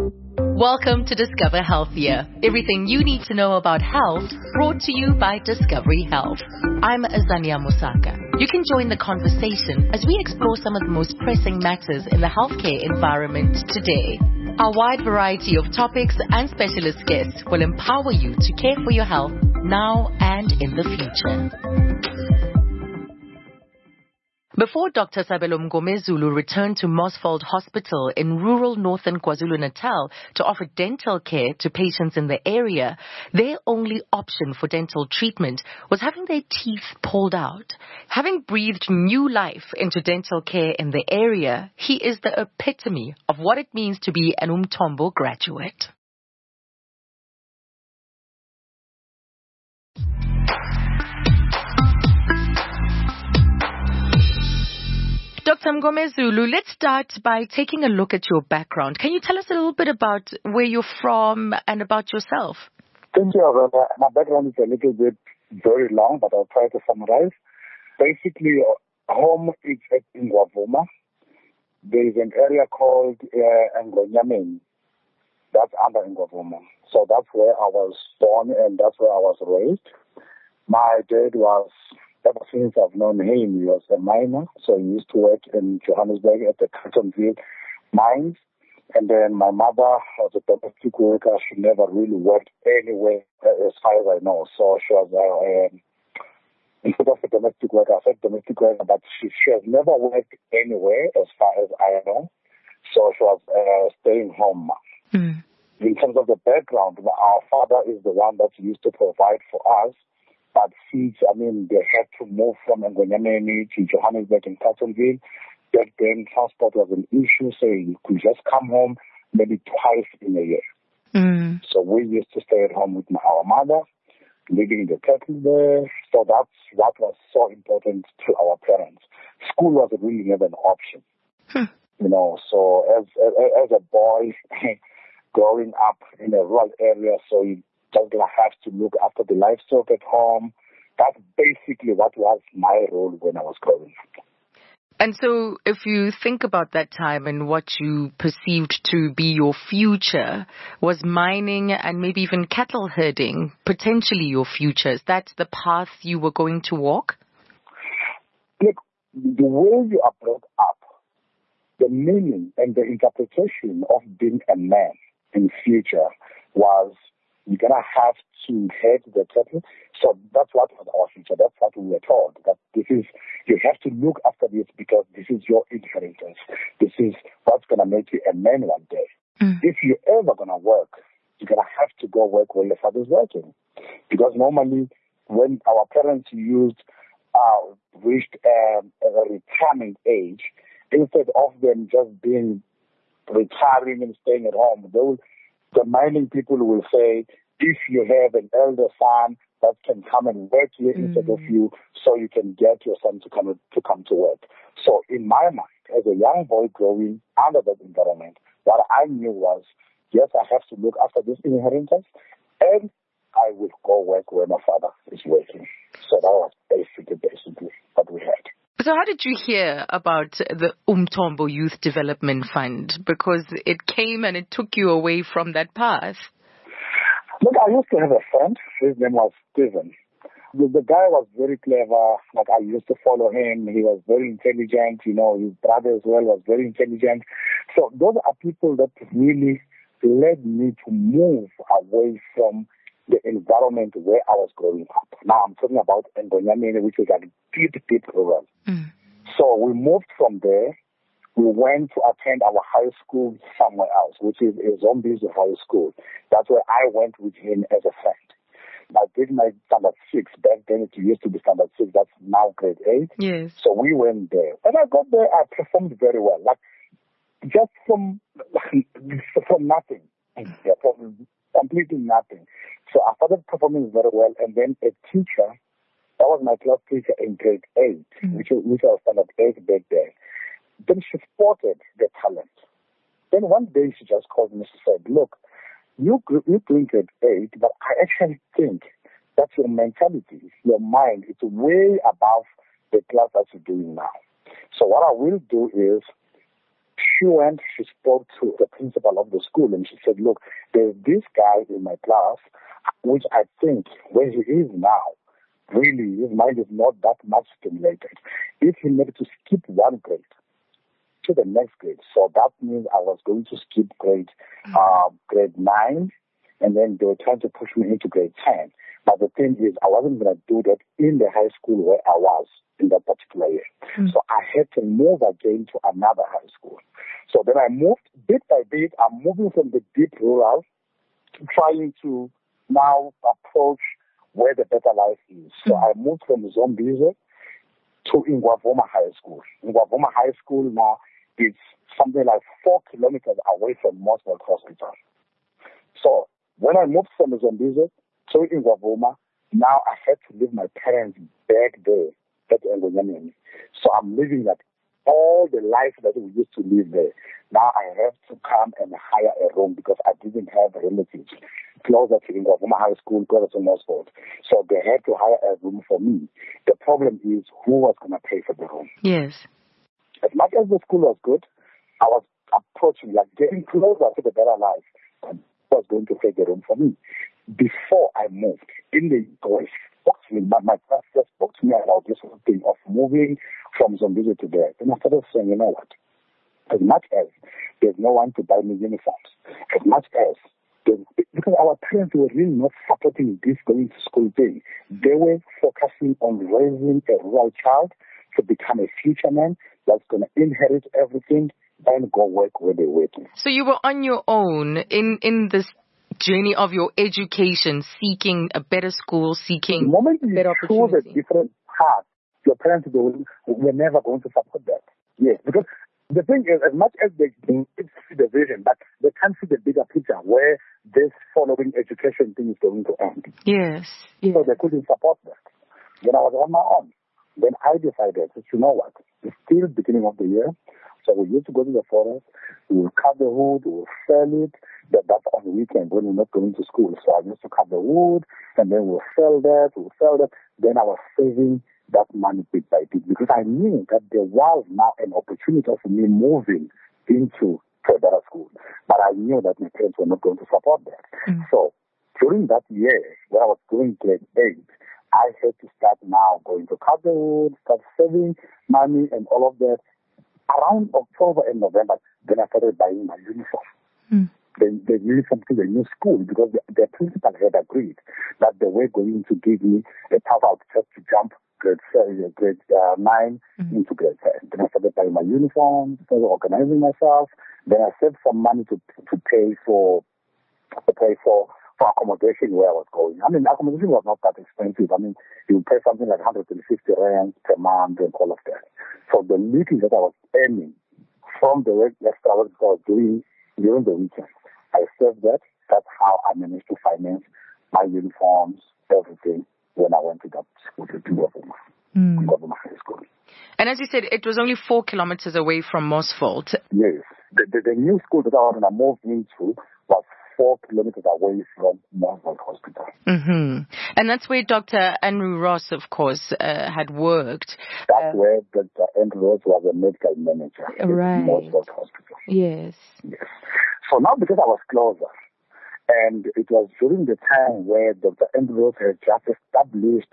Welcome to Discover Healthier. Everything you need to know about health, brought to you by Discovery Health. I'm Azania Musaka. You can join the conversation as we explore some of the most pressing matters in the healthcare environment today. Our wide variety of topics and specialist guests will empower you to care for your health now and in the future. Before Dr. Sabelo Mngomezulu returned to Mossfold Hospital in rural northern KwaZulu-Natal to offer dental care to patients in the area, their only option for dental treatment was having their teeth pulled out. Having breathed new life into dental care in the area, he is the epitome of what it means to be an Umthombo graduate. Dr. Mngomezulu, let's start by taking a look at your background. Can you tell us a little bit about where you're from and about yourself? Thank you, Avana. My background is a little bit very long, but I'll try to summarize. Basically, home is at Ngwavuma. There is an area called Ngonyameni. That's under Ngwavuma. So that's where I was born and that's where I was raised. My dad was, ever since I've known him, he was a miner. So he used to work in Johannesburg at the Carletonville mines. And then my mother was a domestic worker. She never really worked anywhere as far as I know. So she was, instead of a domestic worker, I said domestic worker, but she has never worked anywhere as far as I know. So she was staying home. Mm. In terms of the background, our father is the one that used to provide for us. But since, they had to move from Ngonyameni to Johannesburg and Carletonville, back then transport was an issue, so you could just come home maybe twice in a year. Mm. So we used to stay at home with our mother, living the cattle there. So that's what was so important to our parents. School was really never an option. So as a boy growing up in a rural area, so you just have to look after the livestock at home. That's basically what was my role when I was growing up. And so if you think about that time and what you perceived to be your future, was mining and maybe even cattle herding potentially your future? Is that the path you were going to walk? Look, the way you are brought up, the meaning and the interpretation of being a man in future was you're going to have to head the cattle. So that's what was our future. That's what we were told. That you have to look after this because this is your inheritance. This is what's going to make you a man one day. Mm. If you're ever going to work, you're going to have to go work where your father's working. Because normally when our parents reached a retirement age, instead of them just being retiring and staying at home, the mining people will say, if you have an elder son that can come and work here instead of you, so you can get your son to come to work. So in my mind, as a young boy growing under that environment, what I knew was, yes, I have to look after this inheritance, and I will go work where my father is working. So that was basically what we had. So how did you hear about the Umthombo Youth Development Fund? Because it came and it took you away from that path. Look, I used to have a friend. His name was Steven. The guy was very clever. Like, I used to follow him. He was very intelligent. His brother as well was very intelligent. So those are people that really led me to move away from the environment where I was growing up. Now I'm talking about Ngonyameni, which is like deep rural. Mm. So we moved from there. We went to attend our high school somewhere else, which is a Zombies High School. That's where I went with him as a friend. I did my standard 6. Back then it used to be standard 6. That's now grade 8. Yes. So we went there. When I got there, I performed very well. Like, just from nothing. Yeah, from completely nothing. So I started performing very well, and then a teacher, that was my class teacher in grade 8, which was standard 8 back then. Then she spotted the talent. Then one day she just called me and she said, look, you're doing grade 8, but I actually think that your mentality, your mind, is way above the class that you're doing now. So what I will do is She went, she spoke to the principal of the school, and she said, look, there's this guy in my class, which I think where he is now, really, his mind is not that much stimulated. If he needed to skip one grade to the next grade, so that means I was going to skip grade 9, and then they were trying to push me into grade 10. But the thing is, I wasn't going to do that in the high school where I was in that particular year. So I had to move again to another high school. So then I moved bit by bit. I'm moving from the deep rural, trying to now approach where the better life is. So I moved from Zombizo to Ingwavoma High School. Ingwavoma High School now is something like 4 kilometers away from Mossville Hospital. So when I moved from Zombizo to Ingwavoma, now I had to leave my parents back there at Ngonyameni. So I'm living that all the life that we used to live there. Now I have to come and hire a room because I didn't have relatives closer to Ingwavoma High School, closer to Mossville. So they had to hire a room for me. The problem is who was going to pay for the room. Yes. As much as the school was good, I was approaching, like getting closer to the better life. And who was going to pay the room for me? Before I moved, in the voice, my pastor spoke to me about this whole thing of moving from Zombizo to there. And I started saying, you know what? As much as there's no one to buy me uniforms, as much as because our parents were really not supporting this going to school thing. They were focusing on raising a rural child to become a future man that's going to inherit everything and go work where they're working. So you were on your own in this journey of your education, seeking a better school, seeking the moment you better choose a opportunity. different path, your parents were never going to support that. Yes, because the thing is, as much as they see the vision, but they can't see the bigger picture where this following education thing is going to end. Yes. So they couldn't support that. Then I was on my own. Then I decided, you know what, it's still beginning of the year, so we used to go to the forest, we will cut the wood, we will sell it. That's on the weekend when we're not going to school. So I used to cut the wood, and then we'll sell that. Then I was saving that money bit by bit because I knew that there was now an opportunity for me moving into a better school. But I knew that my parents were not going to support that. So during that year, when I was doing grade 8, I had to start now going to cut the wood, start saving money and all of that. Around October and November, then I started buying my uniform. They needed something to the new school because the principal had agreed that they were going to give me a path out just to jump grade 9 into grade 10. Then I started buying my uniform, started organizing myself. Then I saved some money to pay for accommodation where I was going. I mean, accommodation was not that expensive. I mean, you pay something like 150 rands per month and all of that. So the little that I was earning from the work extra work that I was doing during the weekend, I saved that. That's how I managed to finance my uniforms, everything, when I went to that school, to Ngwavoma High School. And as you said, it was only 4 kilometers away from Mossville. Yes. The new school that I was going to move into was 4 kilometers away from Mossville Hospital. And that's where Dr. Andrew Ross, of course, had worked. That's where Dr. Andrew Ross was a medical manager at Mossville Hospital. Yes. So now because I was closer, and it was during the time where Dr. Andrew Ross had just established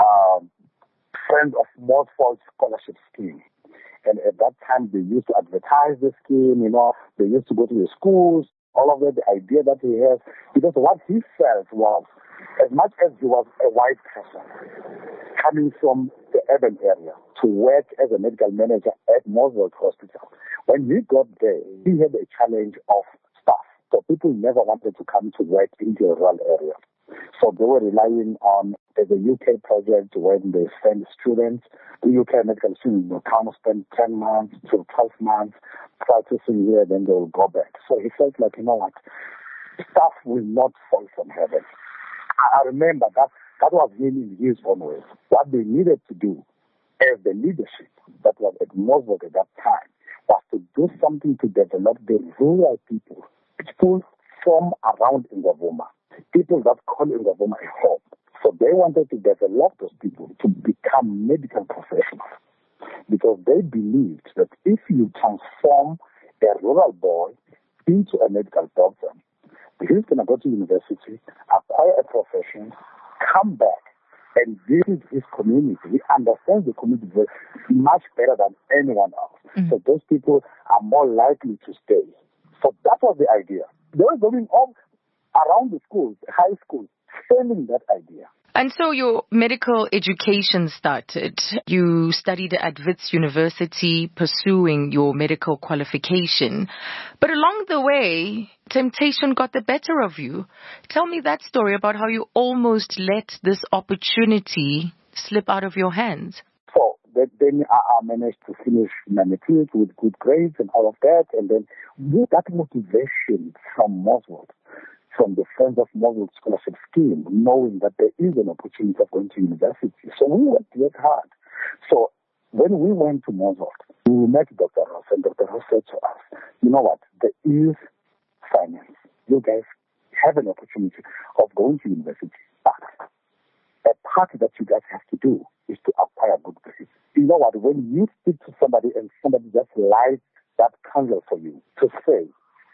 Friends of Mossville Scholarship Scheme. And at that time, they used to advertise the scheme, they used to go to the schools, all of that, the idea that he has. Because what he felt was, as much as he was a white person coming from the urban area to work as a medical manager at Mossville Hospital, when he got there, he had a challenge of staff. So people never wanted to come to work into a rural area. So they were relying on the UK project when they send students, the UK medical students will come spend 10 months to 12 months practicing here, then they will go back. So he felt like, you know what, stuff will not fall from heaven. I remember that was him in his own way. What they needed to do as the leadership that was at Mossville at that time was to do something to develop the rural people from around Ingwavoma, people that call Ingwavoma a home. So they wanted to develop those people to become medical professionals because they believed that if you transform a rural boy into a medical doctor. He's going to go to university, acquire a profession, come back, and build his community. He understands the community much better than anyone else. So those people are more likely to stay. So that was the idea. They were going on around the schools, high schools, selling that idea. And so your medical education started. You studied at Wits University, pursuing your medical qualification. But along the way, temptation got the better of you. Tell me that story about how you almost let this opportunity slip out of your hands. So then I managed to finish my matric with good grades and all of that. And then with that motivation from Moswell, from the Friends of Moswell Scholarship Scheme, knowing that there is an opportunity of going to university. So we worked very hard. So when we went to Moswell, we met Dr. Ross, and Dr. Ross said to us, you know what, there is finance. You guys have an opportunity of going to university. But a part that you guys have to do is to acquire good grades. You know what, when you speak to somebody and somebody just lights that candle for you to say,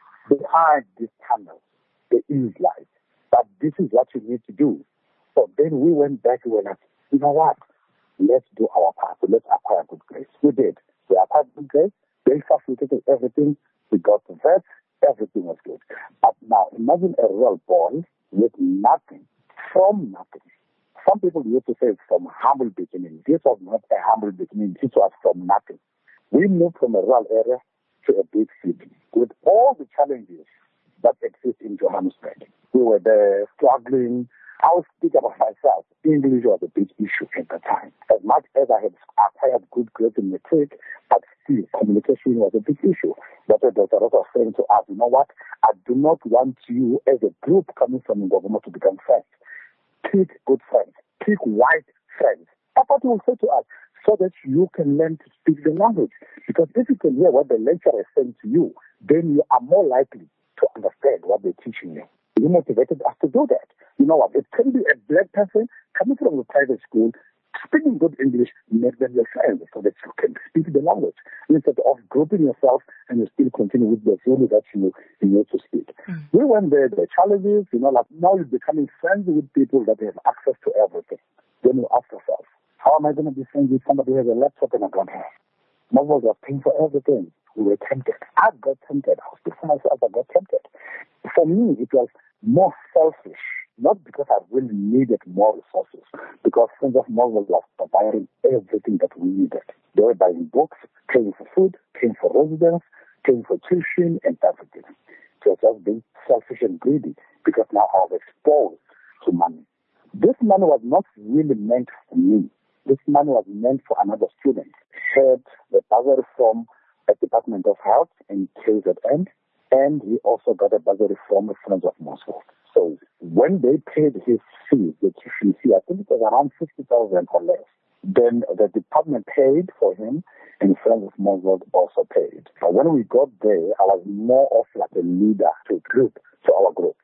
behind this candle, there is light, but this is what you need to do. So then we went back and we were like, you know what? Let's do our part. So let's acquire good grades. We did. We acquired good grades. They facilitated everything. We got the vets. Everything was good. But now imagine a rural boy with nothing, from nothing. Some people used to say it's from humble beginning. This was not a humble beginning. This was from nothing. We moved from a rural area to a big city with all the challenges that exist in Johannesburg. We were there struggling. I will speak about myself. English was a big issue at the time. As much as I had acquired good grades in matric, but still communication was a big issue. That's what Dr. Ross was saying to us, you know what? I do not want you as a group coming from Ngwavuma to become friends. Pick good friends. Pick white friends. That's what he will say to us, so that you can learn to speak the language. Because if you can hear what the lecturer is saying to you, then you are more likely to understand what they're teaching you. He motivated us to do that. You know what? It can be a black person coming from a private school, speaking good English, make them your friends so that you can speak the language. Instead of grouping yourself and you still continue with the Zulu that you need to speak. We went there, the challenges, like now you're becoming friends with people that have access to everything. Then you ask yourself, how am I going to be friends with somebody who has a laptop and I don't have? Mobile was paying for everything. We were tempted. I got tempted. I was for myself, I got tempted. For me, it was more selfish, not because I really needed more resources, because Friends of Moswell was providing everything that we needed. They were buying books, paying for food, paying for residence, paying for tuition, and everything. So it was being selfish and greedy, because now I was exposed to money. This money was not really meant for me. This money was meant for another student. Had the bursary from the Department of Health in KZN, and he also got a bursary from the Friends of Moswell. So when they paid his fee, the tuition fee, I think it was around 50,000 or less, then the department paid for him, and Friends of Moswell also paid. But when we got there, I was more of like a leader to our group.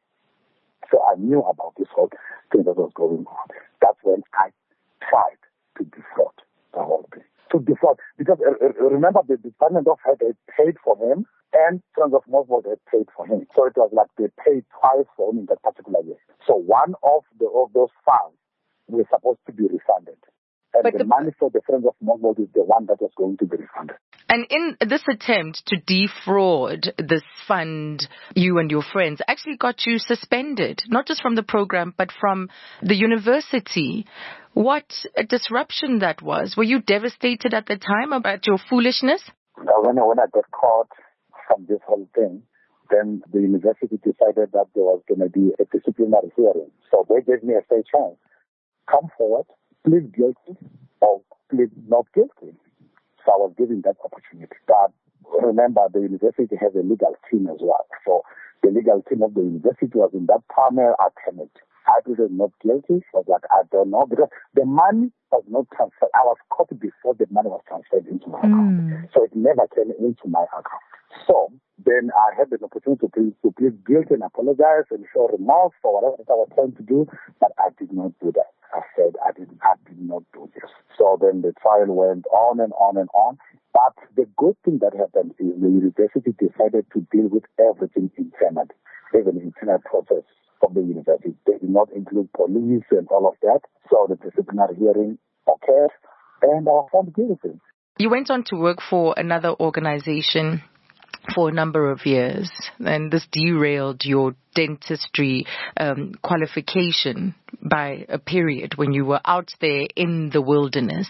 So I knew about this whole thing that was going on. That's when I tried to defraud the whole thing. To defraud, because remember the Department of Health had paid for him, and Friends of Moswell had paid for him. So it was like they paid twice for him in that particular year. So one of those funds were supposed to be refunded. And the money for the Friends of Moswell is the one that was going to be refunded. And in this attempt to defraud this fund, you and your friends actually got you suspended, not just from the program, but from the university. What a disruption that was. Were you devastated at the time about your foolishness? When I got caught from this whole thing, then the university decided that there was going to be a disciplinary hearing. So they gave me a fair chance. Come forward, plead guilty, or plead not guilty. So I was given that opportunity. But remember, the university has a legal team as well. So the legal team of the university was in that panel alternate. I pleaded not guilty. I was like, I don't know, because the money was not transferred. I was caught before the money was transferred into my account. So it never came into my account. So then I had an opportunity to plead guilty and apologize and show remorse for whatever I was trying to do, but I did not do that. I said I did not do this. So then the trial went on and on and on, But the good thing that happened is the university decided to deal with everything internally, even the internal process of the university. They did not include police and all of that. So the disciplinary hearing occurred, and I was found guilty. You went on to work for another organization for a number of years, and this derailed your dentistry qualification by a period when you were out there in the wilderness.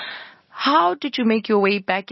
How did you make your way back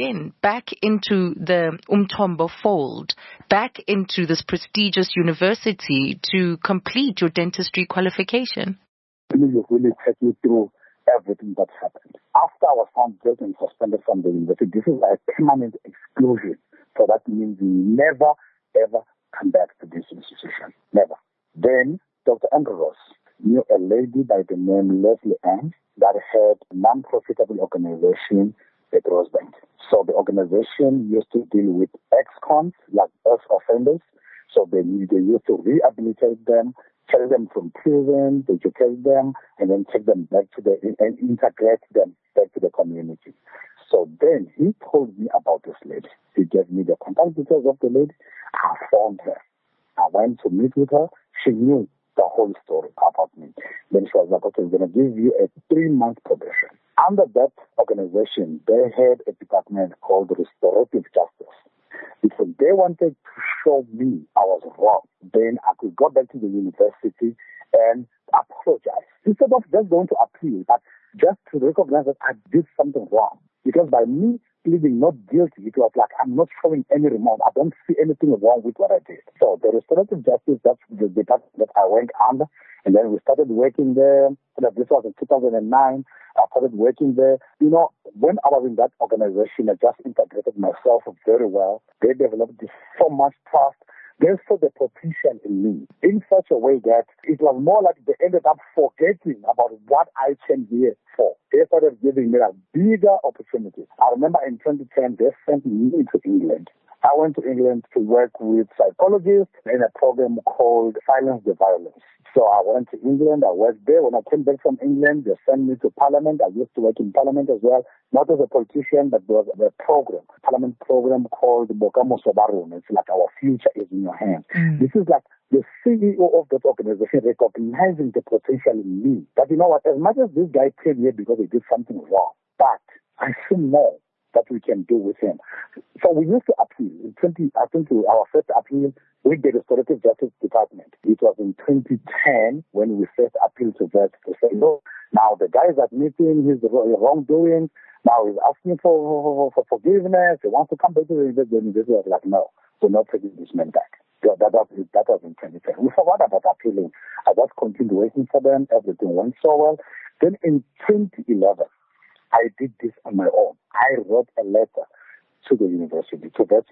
into the Umthombo fold, back into this prestigious university to complete your dentistry qualification? Let me really take you through everything that happened. After I was found guilty and suspended from the university, this is like permanent exclusion. So that means you never, ever come back to this institution. Never. Then Dr. Ambrose knew a lady by the name Leslie Ann that had a non-profitable organization at Rosebank. So the organization used to deal with ex-cons, like ex-offenders. So they used to rehabilitate them, take them from prison, educate them, and then take them back and integrate them back to the community. So then he told me about this lady. He gave me the contact details of the lady. I found her. I went to meet with her. She knew the whole story about me. Then she was like, okay, we're going to give you a 3-month probation. Under that organization, they had a department called Restorative Justice. Because they wanted to show me I was wrong. Then I could go back to the university and apologize. Instead of just going to appeal, but just to recognize that I did something wrong. Because by me pleading not guilty, it was like I'm not showing any remorse. I don't see anything wrong with what I did. So the restorative justice, that's the department that I went under. And then we started working there. This was in 2009. I started working there. You know, when I was in that organization, I just integrated myself very well. They developed so much trust. They saw the potential in me in such a way that it was more like they ended up forgetting about what I came here for. They started giving me a bigger opportunity. I remember in 2010, they sent me to England. I went to England to work with psychologists in a program called Silence the Violence. So I went to England, I worked there. When I came back from England, they sent me to Parliament. I used to work in Parliament as well, not as a politician, but there was a program, Parliament program called Bokamoso Barun. It's like our future is in your hands. This is like the CEO of that organization recognizing the potential in me. But you know what, as much as this guy came here because he did something wrong, but I still know that we can do with him. So we used to appeal. I think our first appeal with the Restorative Justice Department. It was in 2010 when we first appealed to that to say, no, now the guy is admitting his wrongdoing. Now he's asking for forgiveness. He wants to come back to the university. I was like, no, we're not taking this man back. That was in 2010. We forgot about appealing. I just continued waiting for them. Everything went so well. Then in 2011, I did this on my own. I wrote a letter to the university,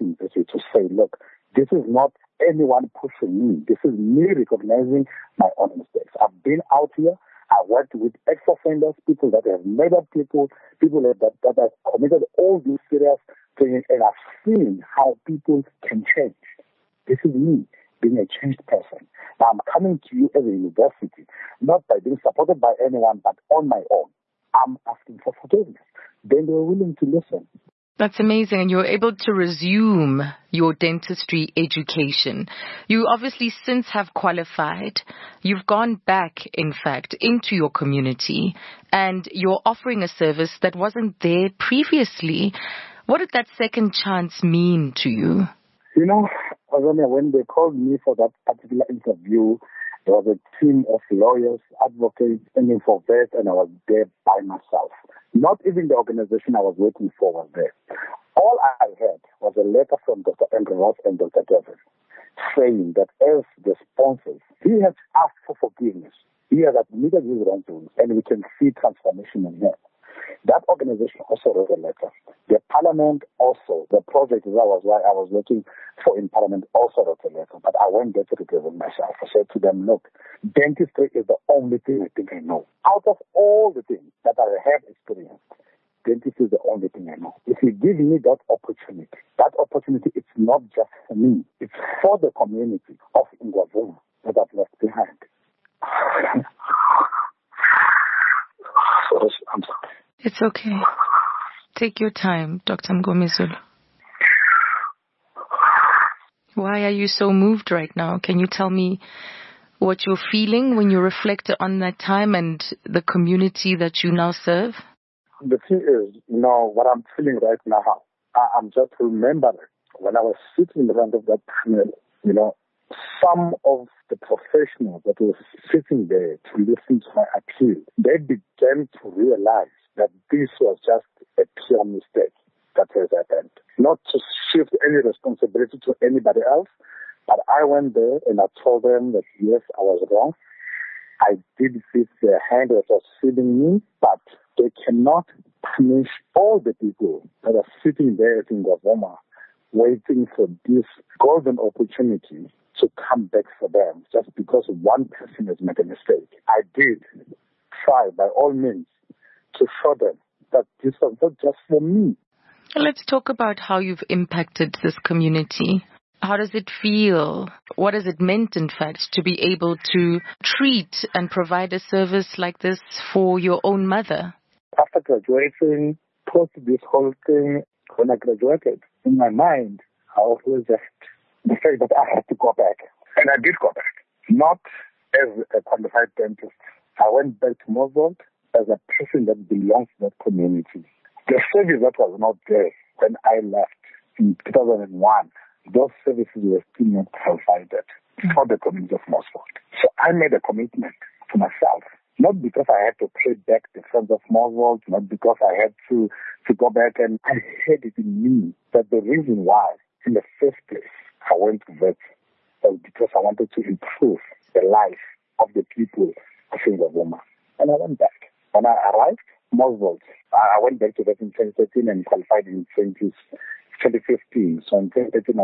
to say, look, this is not anyone pushing me. This is me recognizing my own mistakes. I've been out here. I worked with ex-offenders, people that have murdered people that have committed all these serious things, and I've seen how people can change. This is me being a changed person. Now I'm coming to you as a university, not by being supported by anyone, but on my own. I'm asking for forgiveness. Then they were willing to listen. That's amazing. And you were able to resume your dentistry education. You obviously since have qualified. You've gone back, in fact, into your community and you're offering a service that wasn't there previously. What did that second chance mean to you? You know, when they called me for that particular interview, there was a team of lawyers, advocates, standing for that, and I was there by myself. Not even the organization I was working for was there. All I had was a letter from Dr. Andrew Ross and Dr. Devon saying that as the sponsors, he has asked for forgiveness. He has admitted his wrongdoings, and we can see transformation in him. That organization also wrote a letter. The Parliament also, the project that I was working for in Parliament also wrote a letter. But I went there to represent myself. I said to them, look, dentistry is the only thing I think I know. Out of all the things that I have experienced, dentistry is the only thing I know. If you give me that opportunity, it's not just for me. It's for the community of Ngwavuma that I've left behind. I'm sorry. It's okay. Take your time, Dr. Mngomezulu. Why are you so moved right now? Can you tell me what you're feeling when you reflect on that time and the community that you now serve? The thing is, what I'm feeling right now, I'm just remembering when I was sitting in front of that panel, some of the professionals that were sitting there to listen to my appeal, they began to realize that this was just a pure mistake that has happened. Not to shift any responsibility to anybody else, but I went there and I told them that yes, I was wrong. I did fix their hand that was feeding me, but they cannot punish all the people that are sitting there in Ngwavuma waiting for this golden opportunity to come back for them just because one person has made a mistake. I did try by all means to show them that this was not just for me. Let's talk about how you've impacted this community. How does it feel? What has it meant, in fact, to be able to treat and provide a service like this for your own mother? After graduating, post this whole thing, when I graduated, in my mind, I always had the fact that I had to go back. And I did go back. Not as a qualified dentist. I went back to Mosvold as a person that belongs to that community. The service that was not there when I left in 2001, those services were still not provided for the community of Mosvold. So I made a commitment to myself, not because I had to pay back the friends of Mosvold, not because I had to go back, and I had it in me that the reason why, in the first place, I went to vet was because I wanted to improve the life of the people of Ngwavuma. And I went back. When I arrived, Mosvold, I went back to vet in 2013 and qualified in 2015. So in 2016,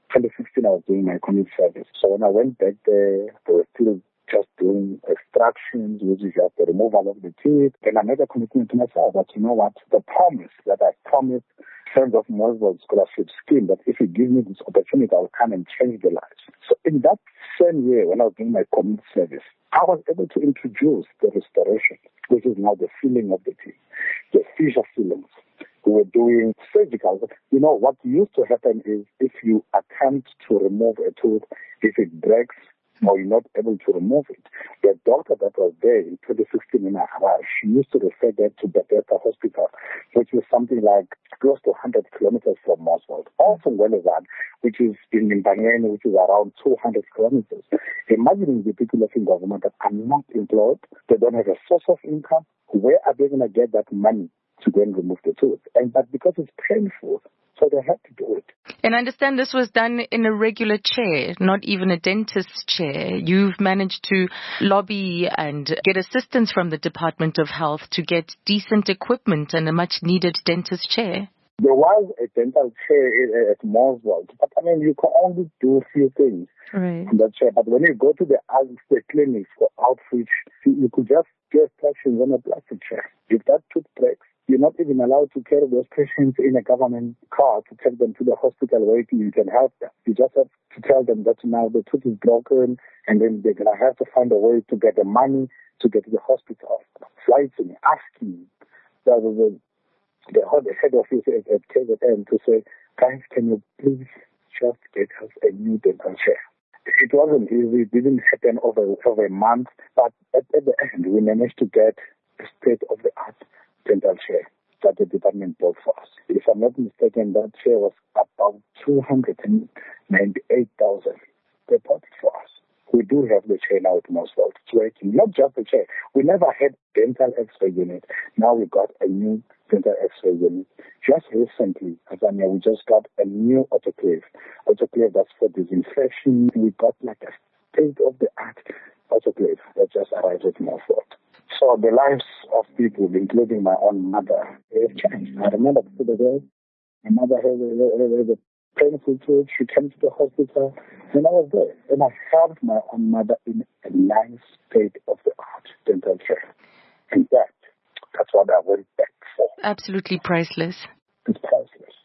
I was doing my community service. So when I went back there, they were still just doing extractions, which is just the removal of the teeth. And I made a commitment to myself that, the promise that I promised Friends of Mosvold scholarship scheme, that if you give me this opportunity, I will come and change the lives. So in that same year, when I was doing my community service, I was able to introduce the restoration, which is now the filling of the teeth, the fissure fillings. We were doing surgical. What used to happen is if you attempt to remove a tooth, if it breaks or you're not able to remove it, the doctor that was there in 2016 when I arrived, she used to refer that to Bethesda Hospital, which is something like close to 100 kilometers from Mosvold. Also Welezan, which is in Mbangeni, which is around 200 kilometers. Imagining the people of Ngwavuma that are not employed, they don't have a source of income, where are they going to get that money to go and remove the tooth? But because it's painful, so they had to do it. And I understand this was done in a regular chair, not even a dentist's chair. You've managed to lobby and get assistance from the Department of Health to get decent equipment and a much-needed dentist chair. There was a dental chair at Mosvold, but you can only do a few things in that chair. But when you go to the clinics for outreach, you could just get patients on a plastic chair. If that tooth breaks, you're not even allowed to carry those patients in a government car to take them to the hospital where you can help them. You just have to tell them that now the tooth is broken, and then they're going to have to find a way to get the money to get to the hospital. Writing, asking the head office at KZN to say, guys, can you please just get us a new dental chair? It wasn't easy. It didn't happen over a month, but at the end, we managed to get a state-of-the-art dental chair that the department bought for us. If I'm not mistaken, that chair was about 298,000. They bought it for us. We do have the chair now at Mosvold. It's working. Not just the chair. We never had dental X-ray unit. Now we got a new dental X-ray unit. Just recently, Azania, we just got a new autoclave. Autoclave that's for disinfection. We got like a state-of-the-art autoclave that just arrived at Mosvold. So the lives of people, including my own mother, have changed. I remember the day my mother had a painful tooth. She came to the hospital, and I was there. And I helped my own mother in a nice state-of-the-art dental care. And that's what I went back for. Absolutely priceless. It's priceless.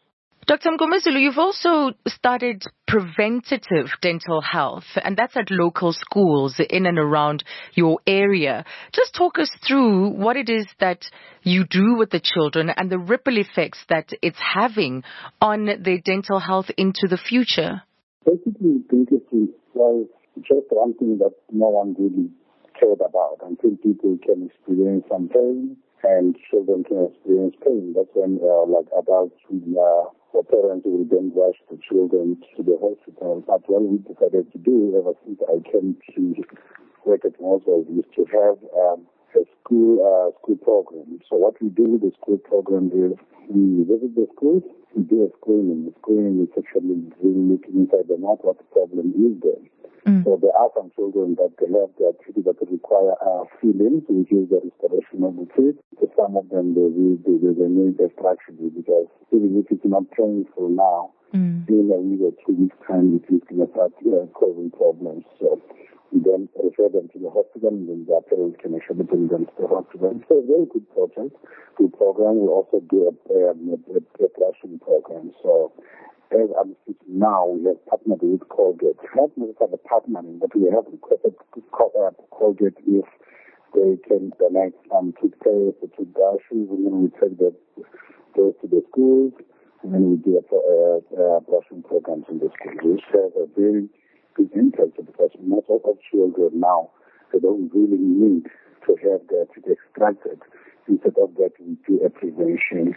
Dr. Mgomezulu, you've also started preventative dental health, and that's at local schools in and around your area. Just talk us through what it is that you do with the children and the ripple effects that it's having on their dental health into the future. Basically, dentistry was just one thing that no one really cared about until people can experience some pain and children can experience pain. That's when, like adults, or parents will then rush the children to the hospital. But what we decided to do ever since I came to work at Moswell is to have a school program. So what we do with the school program is we visit the schools, we do a screening. The screening is actually really looking inside the mouth what the problem is there. So there are some children that they have their teeth that require fillings, which is the restoration of the teeth. So some of them they need extraction because even if it's not painful now, in a week or 2 weeks' time, it is going to start causing problems. So we then refer them to the hospital, and then their parents can actually bring them to the hospital. So a very good project, good program. We also do a brushing program. So as I'm speaking now, we have partnered with Colgate. Not necessarily partnering, but we have requested Colgate if they can donate some toothpaste or toothbrushes, and then we take those to the schools, and then we do brushing programs in the schools, which has a very big impact because most of our children now, they don't really need to have their teeth extracted. Instead of that, we do a prevention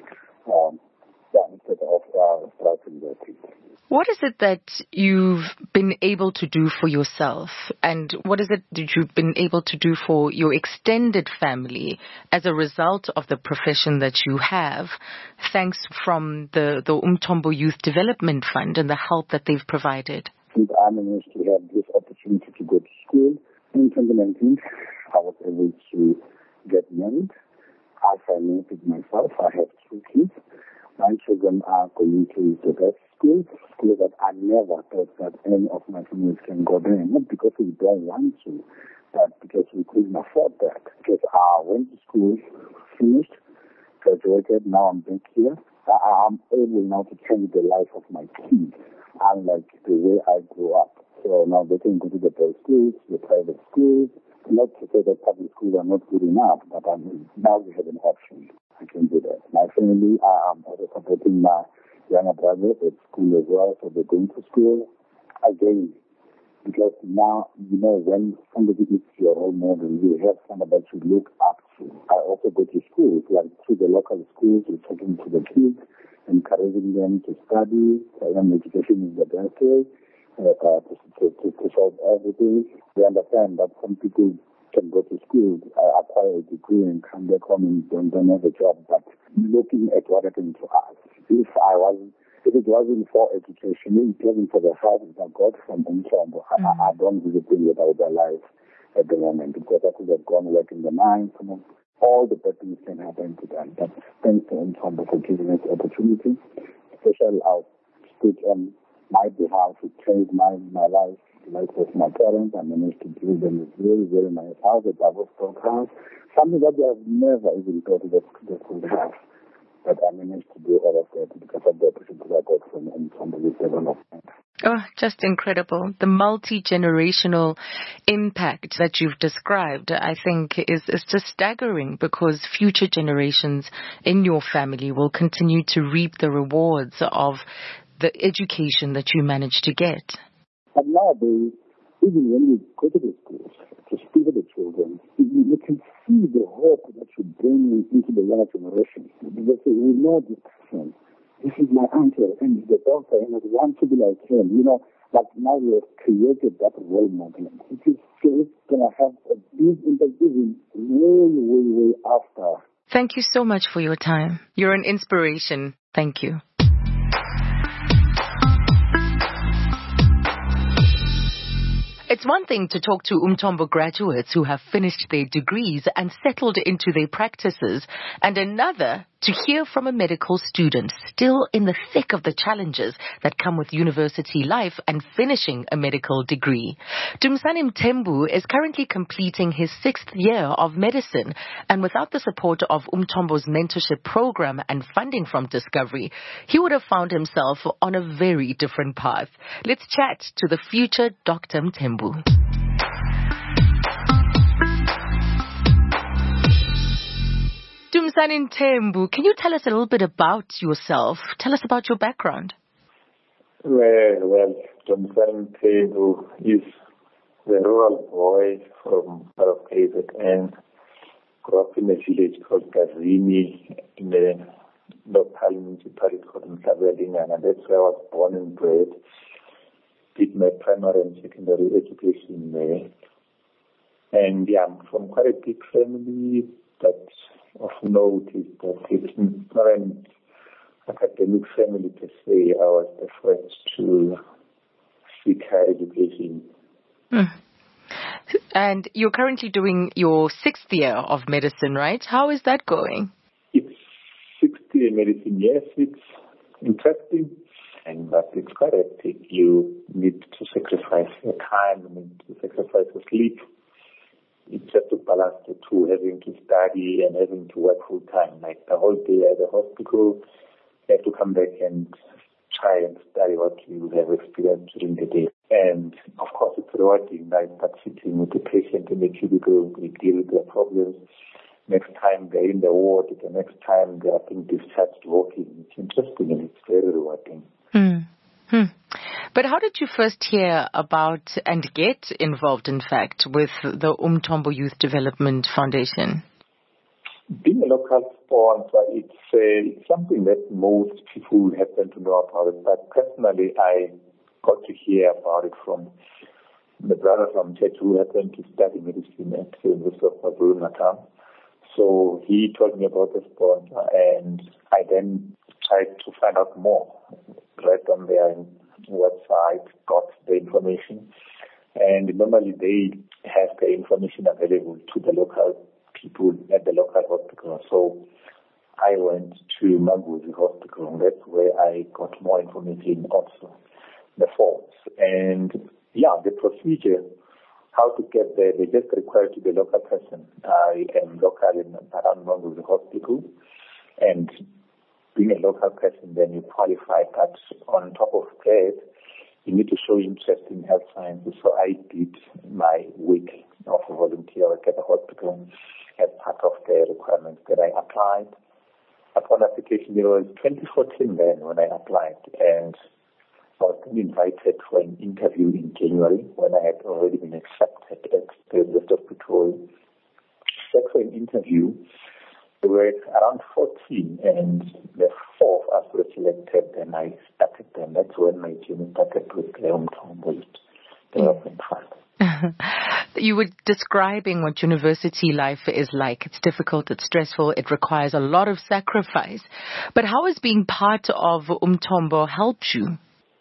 instead of extracting their teeth. What is it that you've been able to do for yourself, and what is it that you've been able to do for your extended family as a result of the profession that you have, thanks from the Umthombo Youth Development Fund and the help that they've provided? Since I managed to have this opportunity to go to school in 2019, I was able to get married. I financed it myself. I have 2 kids. My children are going to the best schools that I never thought that any of my families can go there. Not because we don't want to, but because we couldn't afford that. Because I went to school, finished, graduated, now I'm back here. I'm able now to change the life of my kids, unlike the way I grew up. So now they can go to the best schools, the private schools. Not to say that public schools are not good enough, but now we have an option. I can do that. My family, I'm also supporting my younger brothers at school as well, so they're going to school again. Because now, when somebody is your role model, you have somebody that you look up to. I also go to schools, like to the local schools, we're talking to the kids, encouraging them to study. Education is the best way to solve everything. We understand that some people can go to school, acquire a degree, and come back home and don't have a job. But looking at what happened to us, if it wasn't for education, if it wasn't for the help that I got from Umthombo, I don't really think that I would be alive at the moment, because I could have gone work in the mines. All the bad things can happen to them. But thanks to Umthombo for giving us the opportunity. Especially I'll speak on my behalf to change my life. Like with my parents, I managed to give them a very, very nice house, a double-story house, something that they have never even thought that they could have. But I managed to do all of that because of the opportunity I got from the development. Oh, just incredible. The multi-generational impact that you've described, I think, is just staggering, because future generations in your family will continue to reap the rewards of the education that you managed to get. And nowadays, even when we go to the schools to speak to the children, you can see the hope that you bring into the younger generation. Because we know this person. This is my uncle, and he's the doctor, and I want to be like him. Like now we have created that role model. It is going to have a big impact even way after. Thank you so much for your time. You're an inspiration. Thank you. It's one thing to talk to Umthombo graduates who have finished their degrees and settled into their practices, and another to hear from a medical student still in the thick of the challenges that come with university life and finishing a medical degree. Dumsani Mthembu is currently completing his 6th year of medicine, and without the support of Umthombo's mentorship program and funding from Discovery, he would have found himself on a very different path. Let's chat to the future Dr. Mthembu. Dumsani Mthembu, can you tell us a little bit about yourself? Tell us about your background. Well, Dumsani Mthembu is the rural boy from part of KZN. Grew up in a village called Gazini in the local municipality called Mhlabedingana, and that's where I was born and bred. Did my primary and secondary education there. And I'm from quite a big family, but of note is that it's not an academic family per se. I was the first to seek higher education. And you're currently doing your 6th year of medicine, right? How is that going? It's 6th year medicine, yes. It's interesting, but it's quite hectic. You need to sacrifice your time, you need to sacrifice your sleep. It's just to balance the two, having to study and having to work full time. Like the whole day at the hospital, you have to come back and try and study what you have experienced during the day. And of course, it's rewarding. I start sitting with the patient in the cubicle, we deal with their problems. Next time they're in the ward, the next time they are being discharged walking. It's interesting and it's very rewarding. But how did you first hear about and get involved, in fact, with the Umthombo Youth Development Foundation? Being a local sponsor, it's something that most people happen to know about it. But personally, I got to hear about it from the brother from church who happened to study medicine at the University of KwaZulu-Natal. So he told me about the sponsor, and I then tried to find out more. Right on their website, got the information, and normally they have the information available to the local people at the local hospital. So I went to Manguzi Hospital, and that's where I got more information also, the forms. And the procedure, how to get there, they just require to be a local person. I am local in around Manguzi Hospital, and being a local person, then you qualify. But on top of that, you need to show interest in health sciences. So I did my week of volunteer work at the hospital as part of the requirements that I applied. Upon application, it was 2014 then when I applied, and I was then invited for an interview in January when I had already been accepted at the University of Pretoria. Set for an interview. We were around 14, and the 4 of us were selected, and I started them. That's when my journey started with the Umthombo Development Fund. You were describing what university life is like. It's difficult, it's stressful, it requires a lot of sacrifice. But how has being part of Umthombo helped you?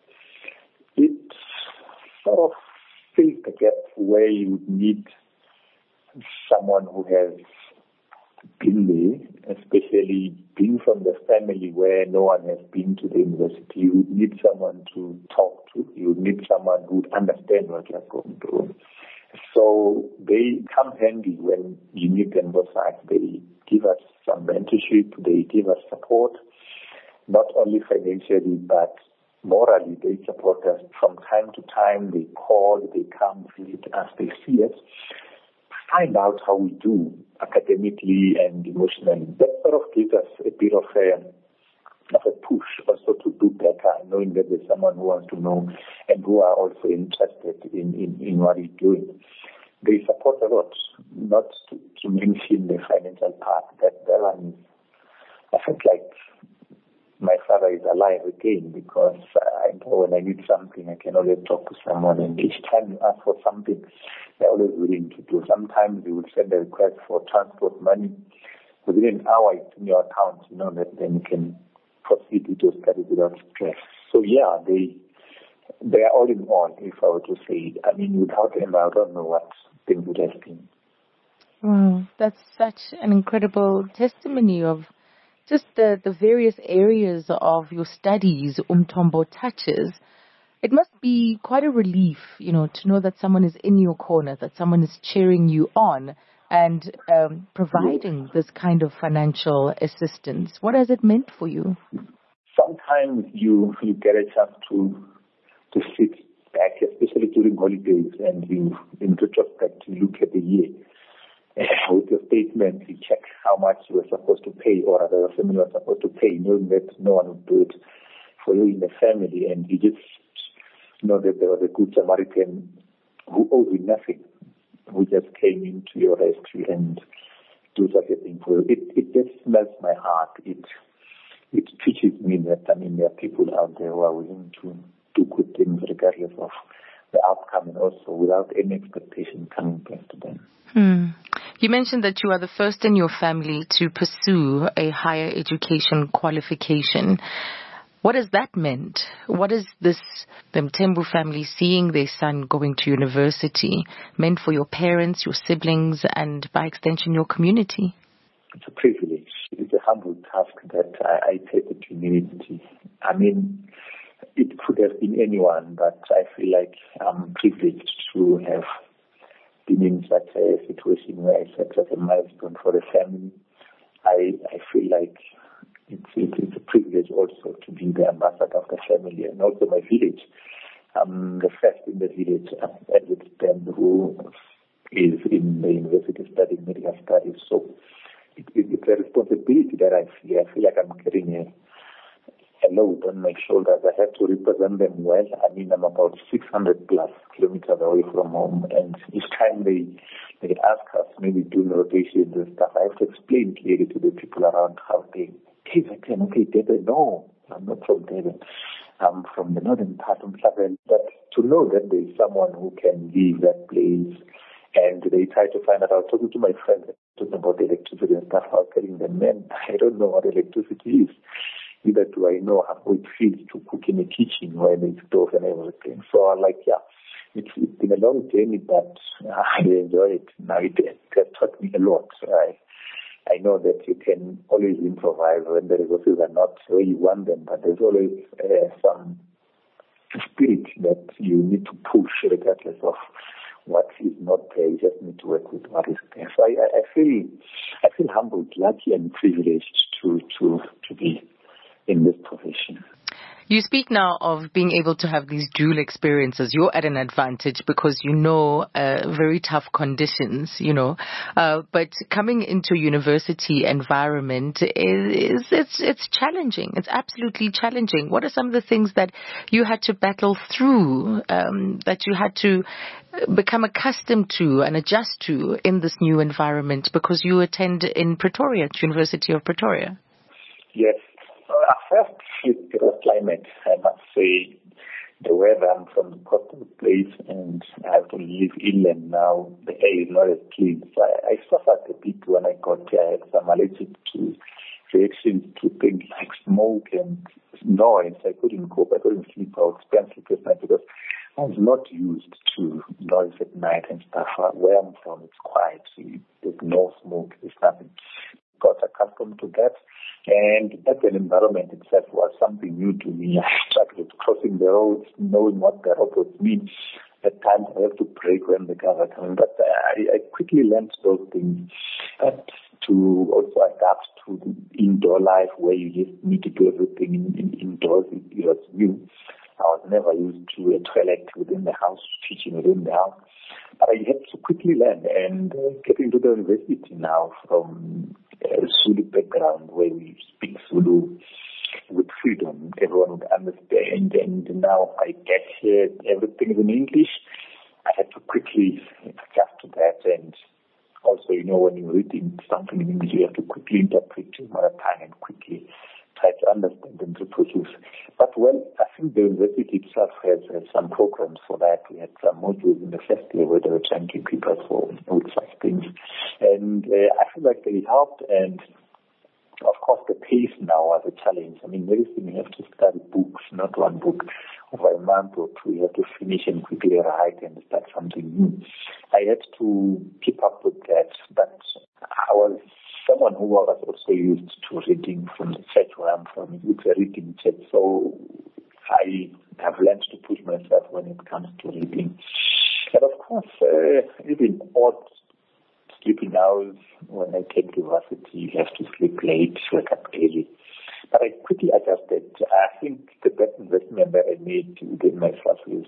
It sort of fills the gap where you need someone who has been there, especially being from the family where no one has been to the university. You need someone to talk to. You need someone who would understand what you're going through. So they come handy when you need them both sides. They give us some mentorship. They give us support, not only financially, but morally. They support us from time to time. They call, they come visit us, they see us, find out how we do academically and emotionally. That sort of gives us a bit of a push also to do better, knowing that there's someone who wants to know and who are also interested in what he's doing. They support a lot, not to mention the financial part. That one, I felt like my father is alive again, because I know when I need something, I can always talk to someone, and each time you ask for something, they're always willing to do. Sometimes you will send a request for transport money. Within an hour, it's in your account, that then you can proceed with your studies without stress. So they are all in all, if I were to say it. I mean, without them, I don't know what things would have been. Wow, that's such an incredible testimony of just the various areas of your studies Umthombo touches, it must be quite a relief, to know that someone is in your corner, that someone is cheering you on and providing this kind of financial assistance. What has it meant for you? Sometimes you get a chance to sit back, especially during holidays, and you, in retrospect, you look at the year. With your statement, you check how much you were supposed to pay, or rather your family was supposed to pay, knowing that no one would do it for you in the family, and you just know that there was a good Samaritan who owed you nothing, who just came into your rescue and do such a thing for you. It just melts my heart. It teaches me that, there are people out there who are willing to do good things regardless of the outcome, and also without any expectation coming back to them. You mentioned that you are the first in your family to pursue a higher education qualification. What has that meant? What is the Mthembu family seeing their son going to university meant for your parents, your siblings, and by extension, your community? It's a privilege. It's a humble task that I take with humility. It could have been anyone, but I feel like I'm privileged to have been in such a situation where I set such a milestone for the family. I feel like it's a privilege also to be the ambassador of the family, and also my village. I'm the first in the village, Edward Stem, who is in the university studying medical studies. So it's a responsibility that I feel. I feel like I'm carrying a load on my shoulders. I have to represent them well. I'm about 600 plus kilometers away from home, and each time they ask us, maybe do rotations and stuff, I have to explain clearly to the people around how they, okay, Durban. No, I'm not from Durban. I'm from the northern part of Durban. But to know that there is someone who can leave that place, and they try to find out. I was talking to my friends, talking about electricity and stuff. I was telling them, man, I don't know what electricity is. Neither do I know how it feels to cook in a kitchen where there's stove and everything. So I'm like, it's been a long journey, but I enjoy it. Now it has taught me a lot. I know that you can always improvise when the resources are not where you want them, but there's always some spirit that you need to push regardless of what is not there. You just need to work with what is there. So I feel humbled, lucky, and privileged to be in this profession. You speak now of being able to have these dual experiences. You're at an advantage because you know very tough conditions, but coming into a university environment it's challenging. It's absolutely challenging. What are some of the things that you had to battle through, that you had to become accustomed to and adjust to in this new environment, because you attend in Pretoria, at University of Pretoria? Yes. First, it was climate. I must say, the weather. I'm from the coastal place, and I have to live inland now. The air is not as clean. So I suffered a bit when I got here. I had some allergic to reactions to things like smoke and noise. I couldn't cope. I couldn't sleep. I would spend sleepless nights because I was not used to noise at night and stuff. Where I'm from, it's quiet. There's no smoke. There's nothing. Got accustomed to that. And that environment itself was something new to me. I struggled crossing the roads, knowing what the roads mean. At times I have to brake when the cars are coming. But I quickly learned those things. But to also adapt to the indoor life where you just need to do everything indoors, it was new. I was never used to a toilet within the house, teaching within the house. But I had to quickly learn, and getting to the university now from a Zulu background where we speak Zulu with freedom, everyone would understand. And now I get here, everything is in English. I had to quickly adjust to that. And also, when you're reading something in English, you have to quickly interpret your mother tongue and quickly try to understand and reproduce. But I think the university itself has some programs for that. We had some modules in the first year where they were trying to equip us with such things. And I feel like they helped. And of course, the pace now was a challenge. Medicine, you have to study books, not one book. Over a month or two, you have to finish and quickly write and start something new. I had to keep up with that. But some someone who was also used to reading from the church where I'm from. It's a reading church, so I have learned to push myself when it comes to reading. And of course, even odd sleeping hours. When I came to university, you have to sleep late, wake up early. But I quickly adjusted. I think the best investment that I made within myself is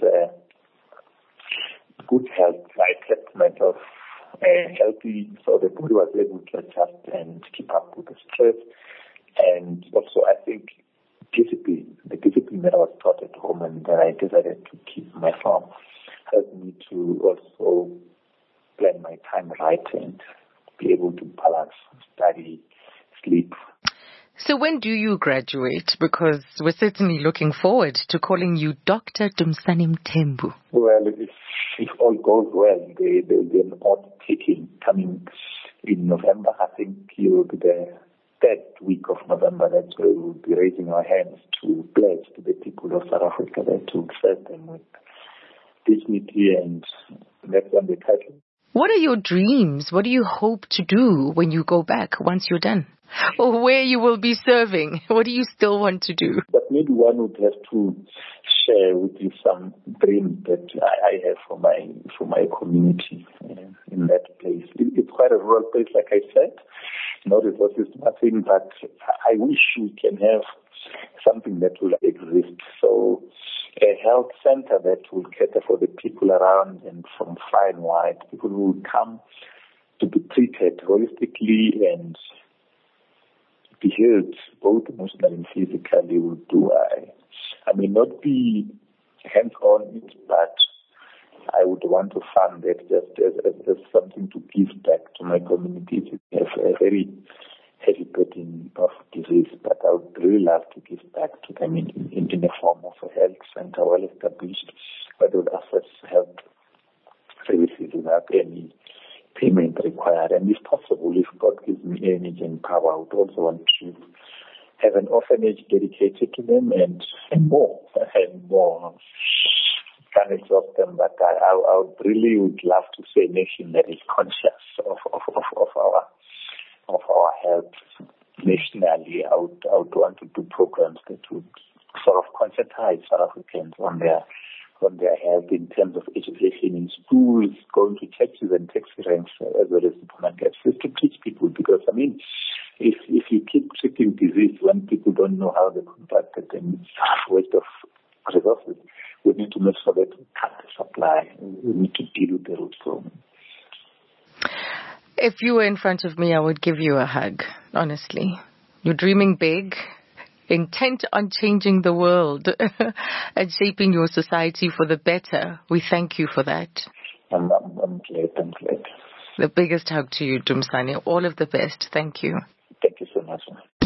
good health. I kept myself healthy, so the body was able to adjust and keep up with the stress. And also, I think discipline, the discipline that I was taught at home and that I decided to keep myself, helped me to also plan my time right and be able to balance study, sleep. So when do you graduate? Because we're certainly looking forward to calling you Dr. Dumsani Mthembu. Well, if all goes well, there will be an odd taking coming in November. I think it will be the third week of November. That's where we will be raising our hands to pledge to the people of South Africa that to serve them with dignity, and that's when the title. What are your dreams? What do you hope to do when you go back once you're done? Or where you will be serving? What do you still want to do? But maybe one would have to share with you some dreams that I have for my community in that place. It's quite a rural place, like I said. No resources, nothing, but I wish we can have something that will exist. So a health center that will cater for the people around and from far and wide. People who will come to be treated holistically and be healed both emotionally and physically will do. I may not be hands-on, but I would want to fund it just as something to give back to my community. We have a very heavy burden of disease, but I would really love to give back to them in the form of a health center well established, where they would access health services without any payment required. And if possible, if God gives me energy and power, I would also want to have an orphanage dedicated to them and more. Can't exhaust them, but I would really love to see a nation that is conscious of our health nationally. I would want to do programs that would sort of conscientize South Africans on their health in terms of education in schools, going to churches and taxi ranks as well as supermarkets, just to teach people. Because if you keep treating disease when people don't know how they combat it, then it's a waste of resources. We need to make sure that we cut the supply. We need to deal with the root cause. If you were in front of me, I would give you a hug, honestly. You're dreaming big, intent on changing the world and shaping your society for the better. We thank you for that. I'm glad. The biggest hug to you, Dumsani. All of the best. Thank you. Thank you so much.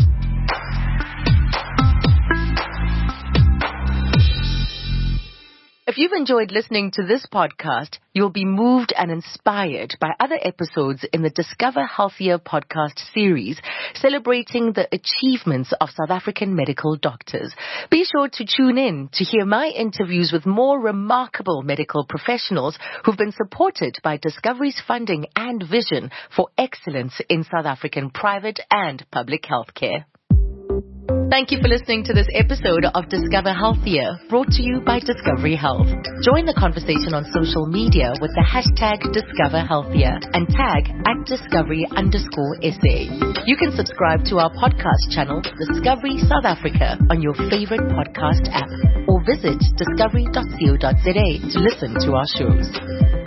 If you've enjoyed listening to this podcast, you'll be moved and inspired by other episodes in the Discover Healthier podcast series, celebrating the achievements of South African medical doctors. Be sure to tune in to hear my interviews with more remarkable medical professionals who've been supported by Discovery's funding and vision for excellence in South African private and public healthcare. Thank you for listening to this episode of Discover Healthier, brought to you by Discovery Health. Join the conversation on social media with the hashtag Discover Healthier and tag @Discovery_SA. You can subscribe to our podcast channel, Discovery South Africa, on your favorite podcast app, or visit discovery.co.za to listen to our shows.